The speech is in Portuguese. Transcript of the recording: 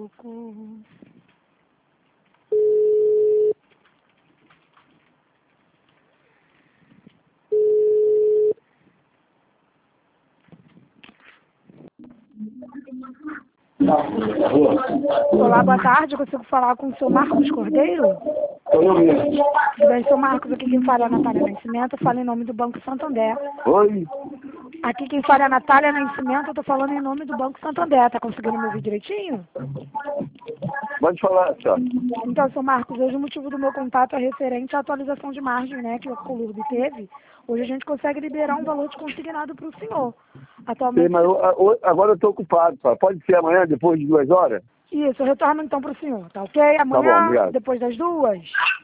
socorro. Olá, boa tarde. Eu consigo falar com o seu Marcos Cordeiro? Eu mesmo. Tudo bem, seu Marcos, aqui quem fala é a Natália Nascimento, eu falo em nome do Banco Santander. Oi? Aqui quem fala é a Natália Nascimento, eu tô falando em nome do Banco Santander. Tá conseguindo me ouvir direitinho? Pode falar, senhora. Então, seu Marcos, hoje o motivo do meu contato é referente à atualização de margem, né, que o Colurb teve. Hoje a gente consegue liberar um valor de consignado para o senhor. Sim, Atualmente, mas agora eu estou ocupado, só. Pode ser amanhã, depois de 2 horas? isso, eu retorno então para o senhor, tá ok? Tá bom, Amanhã, obrigado. depois das 2.